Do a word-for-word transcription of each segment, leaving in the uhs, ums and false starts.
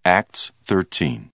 Acts thirteen.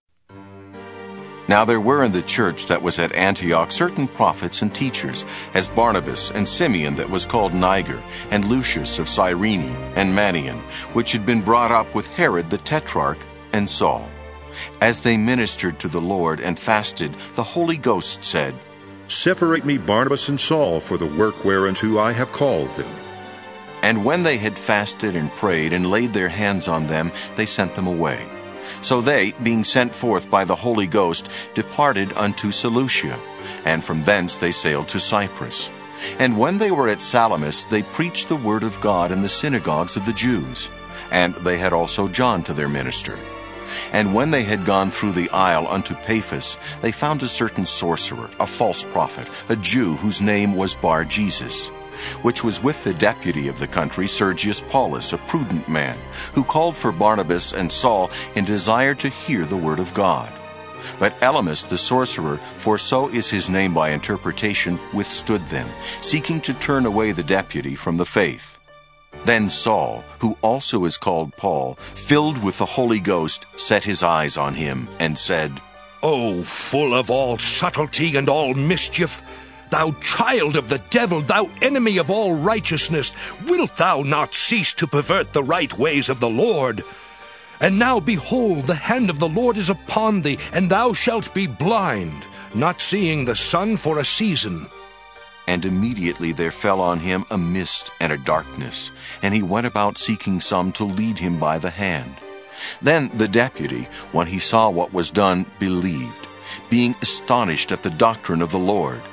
Now there were in the church that was at Antioch certain prophets and teachers, as Barnabas and Simeon that was called Niger, and Lucius of Cyrene, and Manaen, which had been brought up with Herod the Tetrarch, and Saul. As they ministered to the Lord and fasted, the Holy Ghost said, Separate me Barnabas and Saul for the work whereunto I have called them. And when they had fasted and prayed and laid their hands on them, they sent them away. So they, being sent forth by the Holy Ghost, departed unto Seleucia, and from thence they sailed to Cyprus. And when they were at Salamis, they preached the word of God in the synagogues of the Jews. And they had also John to their minister. And when they had gone through the isle unto Paphos, they found a certain sorcerer, a false prophet, a Jew whose name was Bar-Jesus, which was with the deputy of the country, Sergius Paulus, a prudent man, who called for Barnabas and Saul and desired to hear the word of God. But Elymas the sorcerer, for so is his name by interpretation, withstood them, seeking to turn away the deputy from the faith. Then Saul, who also is called Paul, filled with the Holy Ghost, set his eyes on him, and said, O full of all subtlety and all mischief, thou child of the devil, thou enemy of all righteousness, wilt thou not cease to pervert the right ways of the Lord? And now, behold, the hand of the Lord is upon thee, and thou shalt be blind, not seeing the sun for a season. And immediately there fell on him a mist and a darkness, and he went about seeking some to lead him by the hand. Then the deputy, when he saw what was done, believed, being astonished at the doctrine of the Lord.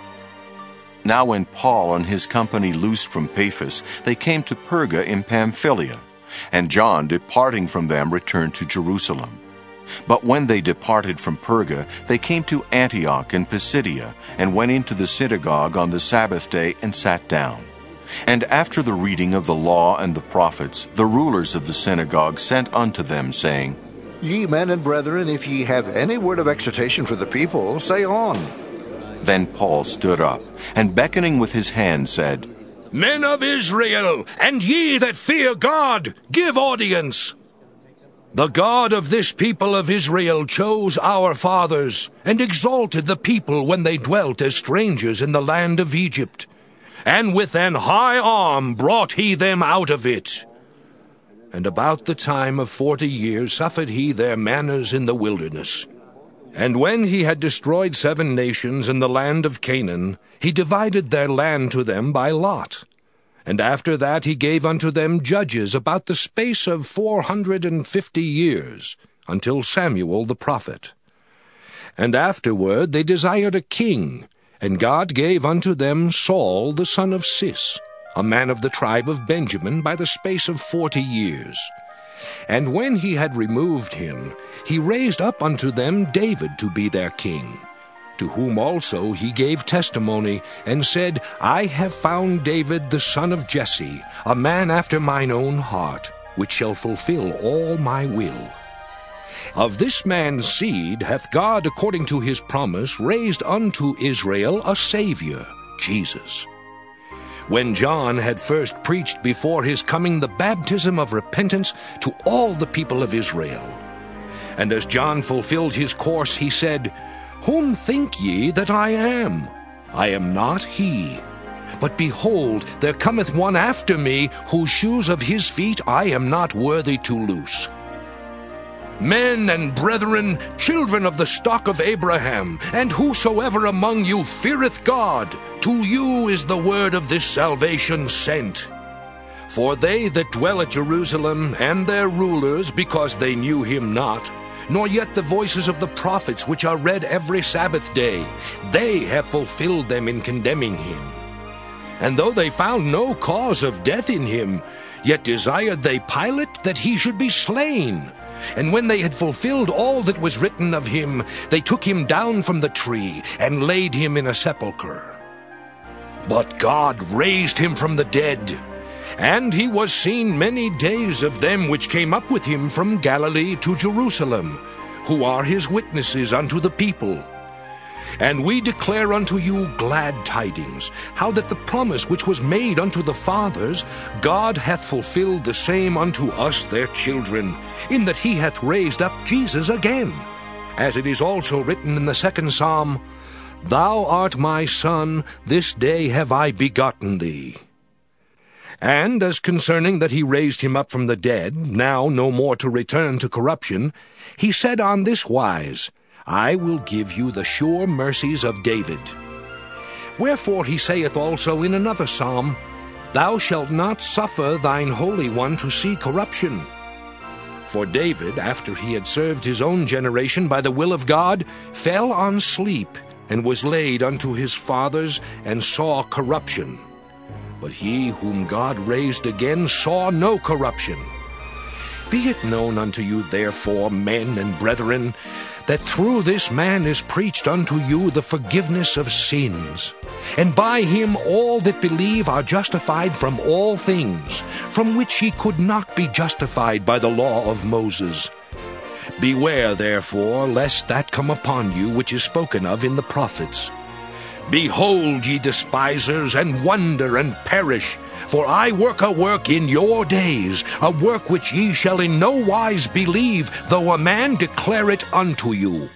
Now when Paul and his company loosed from Paphos, they came to Perga in Pamphylia, and John, departing from them, returned to Jerusalem. But when they departed from Perga, they came to Antioch in Pisidia, and went into the synagogue on the Sabbath day, and sat down. And after the reading of the law and the prophets, the rulers of the synagogue sent unto them, saying, Ye men and brethren, if ye have any word of exhortation for the people, say on. Then Paul stood up, and beckoning with his hand said, Men of Israel, and ye that fear God, give audience. The God of this people of Israel chose our fathers, and exalted the people when they dwelt as strangers in the land of Egypt. And with an high arm brought he them out of it. And about the time of forty years suffered he their manners in the wilderness. And when he had destroyed seven nations in the land of Canaan, he divided their land to them by lot. And after that he gave unto them judges about the space of four hundred and fifty years, until Samuel the prophet. And afterward they desired a king, and God gave unto them Saul the son of Cis, a man of the tribe of Benjamin, by the space of forty years. And when he had removed him, he raised up unto them David to be their king, to whom also he gave testimony, and said, I have found David the son of Jesse, a man after mine own heart, which shall fulfill all my will. Of this man's seed hath God, according to his promise, raised unto Israel a Savior, Jesus. When John had first preached before his coming the baptism of repentance to all the people of Israel. And as John fulfilled his course, he said, Whom think ye that I am? I am not he. But behold, there cometh one after me, whose shoes of his feet I am not worthy to loose. Men and brethren, children of the stock of Abraham, and whosoever among you feareth God, to you is the word of this salvation sent. For they that dwell at Jerusalem, and their rulers, because they knew him not, nor yet the voices of the prophets which are read every Sabbath day, they have fulfilled them in condemning him. And though they found no cause of death in him, yet desired they Pilate that he should be slain. And when they had fulfilled all that was written of him, they took him down from the tree, and laid him in a sepulchre. But God raised him from the dead, and he was seen many days of them which came up with him from Galilee to Jerusalem, who are his witnesses unto the people. And we declare unto you glad tidings, how that the promise which was made unto the fathers, God hath fulfilled the same unto us their children, in that he hath raised up Jesus again. As it is also written in the second psalm, Thou art my son, this day have I begotten thee. And as concerning that he raised him up from the dead, now no more to return to corruption, he said on this wise, I will give you the sure mercies of David. Wherefore he saith also in another psalm, Thou shalt not suffer thine Holy One to see corruption. For David, after he had served his own generation by the will of God, fell on sleep, and was laid unto his fathers, and saw corruption. But he whom God raised again saw no corruption. Be it known unto you therefore, men and brethren, that through this man is preached unto you the forgiveness of sins. And by him all that believe are justified from all things, from which ye could not be justified by the law of Moses. Beware therefore, lest that come upon you which is spoken of in the prophets. Behold, ye despisers, and wonder, and perish, for I work a work in your days, a work which ye shall in no wise believe, though a man declare it unto you.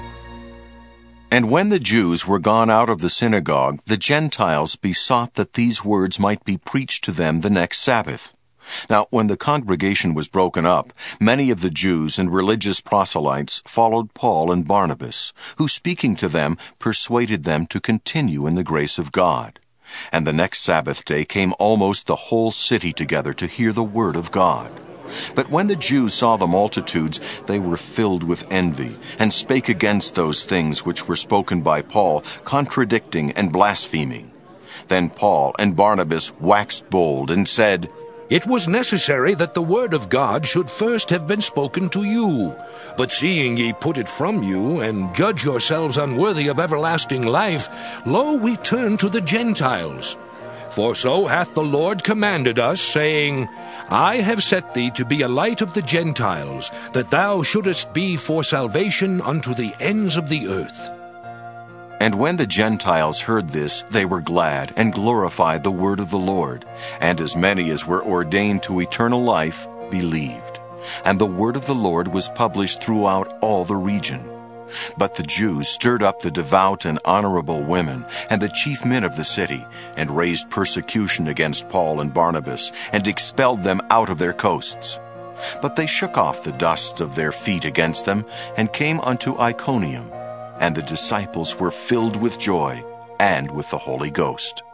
And when the Jews were gone out of the synagogue, the Gentiles besought that these words might be preached to them the next Sabbath. Now, when the congregation was broken up, many of the Jews and religious proselytes followed Paul and Barnabas, who, speaking to them, persuaded them to continue in the grace of God. And the next Sabbath day came almost the whole city together to hear the word of God. But when the Jews saw the multitudes, they were filled with envy, and spake against those things which were spoken by Paul, contradicting and blaspheming. Then Paul and Barnabas waxed bold, and said, It was necessary that the word of God should first have been spoken to you. But seeing ye put it from you, and judge yourselves unworthy of everlasting life, lo, we turn to the Gentiles. For so hath the Lord commanded us, saying, I have set thee to be a light of the Gentiles, that thou shouldest be for salvation unto the ends of the earth. And when the Gentiles heard this, they were glad, and glorified the word of the Lord. And as many as were ordained to eternal life believed. And the word of the Lord was published throughout all the region. But the Jews stirred up the devout and honorable women, and the chief men of the city, and raised persecution against Paul and Barnabas, and expelled them out of their coasts. But they shook off the dust of their feet against them, and came unto Iconium. And the disciples were filled with joy and with the Holy Ghost.